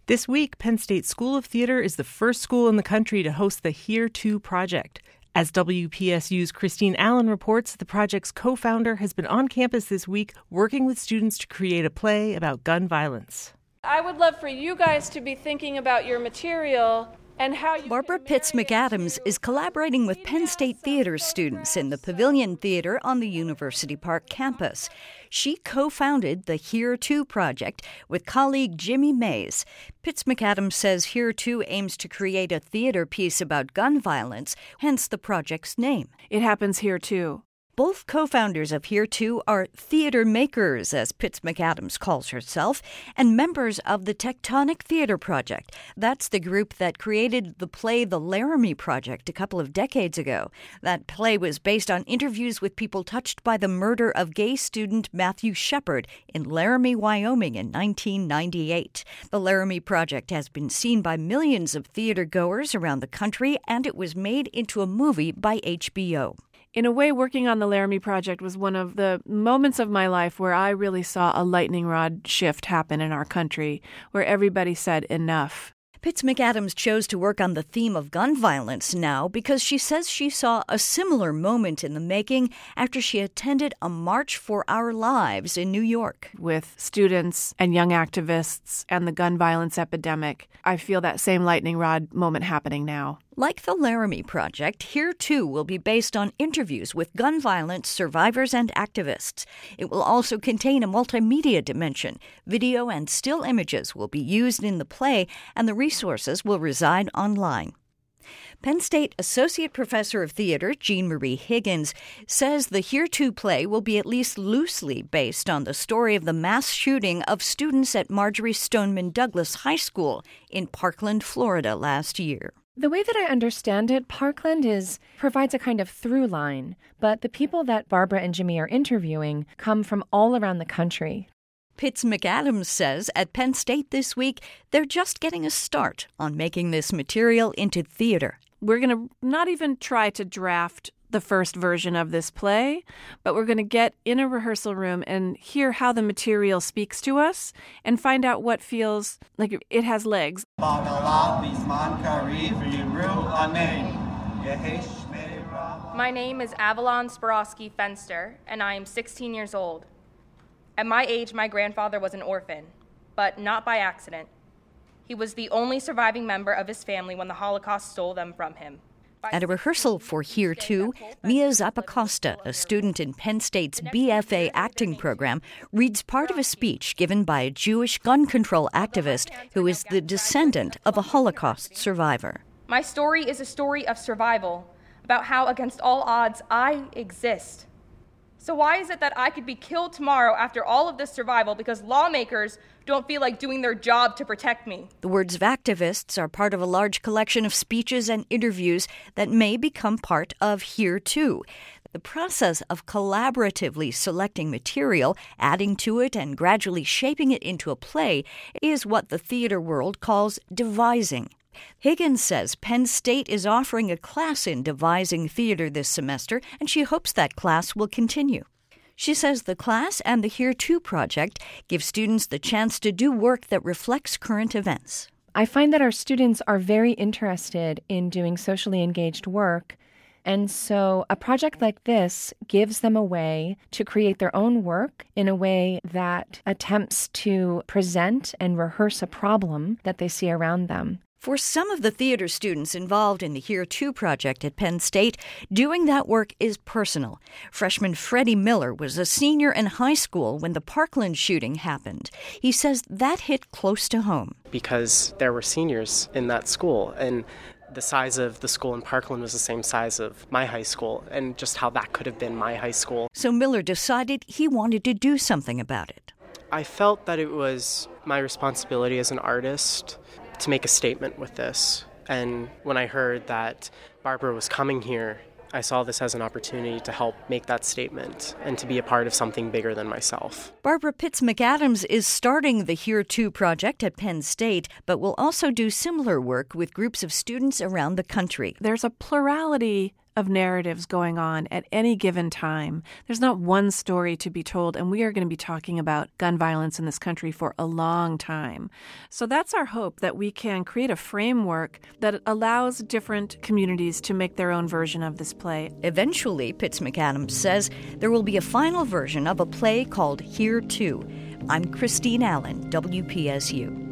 This week, Penn State School of Theater is the first school in the country to host the Here Too project. As WPSU's Christine Allen reports, the project's co-founder has been on campus this week working with students to create a play about gun violence. I would love for you guys to be thinking about your material and how you... Barbara Pitts McAdams is collaborating with Penn State Theater students in the Pavilion Theater on the University Park campus. She co-founded the Here Too project with colleague Jimmy Mays. Pitts McAdams says Here Too aims to create a theater piece about gun violence, hence the project's name. It happens here too. Both co-founders of Here Too are theater makers, as Pitts McAdams calls herself, and members of the Tectonic Theater Project. That's the group that created the play The Laramie Project a couple of decades ago. That play was based on interviews with people touched by the murder of gay student Matthew Shepard in Laramie, Wyoming in 1998. The Laramie Project has been seen by millions of theater goers around the country, and it was made into a movie by HBO. In a way, working on the Laramie Project was one of the moments of my life where I really saw a lightning rod shift happen in our country, where everybody said enough. Pitts McAdams chose to work on the theme of gun violence now because she says she saw a similar moment in the making after she attended a March for Our Lives in New York. With students and young activists and the gun violence epidemic, I feel that same lightning rod moment happening now. Like the Laramie Project, Here Too will be based on interviews with gun violence survivors and activists. It will also contain a multimedia dimension. Video and still images will be used in the play, and the resources will reside online. Penn State Associate Professor of Theater Jean Marie Higgins says the Here Too play will be at least loosely based on the story of the mass shooting of students at Marjory Stoneman Douglas High School in Parkland, Florida last year. The way that I understand it, Parkland provides a kind of through line, but the people that Barbara and Jimmy are interviewing come from all around the country. Pitts McAdams says at Penn State this week, they're just getting a start on making this material into theater. We're going to not even try to draft the first version of this play, but we're going to get in a rehearsal room and hear how the material speaks to us and find out what feels like it has legs. My name is Avalon Sporosky Fenster, and I am 16 years old. At my age, my grandfather was an orphan, but not by accident. He was the only surviving member of his family when the Holocaust stole them from him. At a rehearsal for Here Too, Mia Zappacosta, a student in Penn State's BFA acting program, reads part of a speech given by a Jewish gun control activist who is the descendant of a Holocaust survivor. My story is a story of survival, about how against all odds I exist. So why is it that I could be killed tomorrow after all of this survival because lawmakers don't feel like doing their job to protect me? The words of activists are part of a large collection of speeches and interviews that may become part of Here Too. The process of collaboratively selecting material, adding to it, and gradually shaping it into a play is what the theater world calls devising. Higgins says Penn State is offering a class in devising theater this semester, and she hopes that class will continue. She says the class and the Here Too project give students the chance to do work that reflects current events. I find that our students are very interested in doing socially engaged work, and so a project like this gives them a way to create their own work in a way that attempts to present and rehearse a problem that they see around them. For some of the theater students involved in the Here Too project at Penn State, doing that work is personal. Freshman Freddie Miller was a senior in high school when the Parkland shooting happened. He says that hit close to home. Because there were seniors in that school, and the size of the school in Parkland was the same size of my high school, and just how that could have been my high school. So Miller decided he wanted to do something about it. I felt that it was my responsibility as an artist to make a statement with this. And when I heard that Barbara was coming here, I saw this as an opportunity to help make that statement and to be a part of something bigger than myself. Barbara Pitts McAdams is starting the Here Too project at Penn State, but will also do similar work with groups of students around the country. There's a plurality of narratives going on at any given time. There's not one story to be told, and we are going to be talking about gun violence in this country for a long time. So that's our hope, that we can create a framework that allows different communities to make their own version of this play. Eventually, Pitts McAdams says, there will be a final version of a play called Here Too. I'm Christine Allen, WPSU.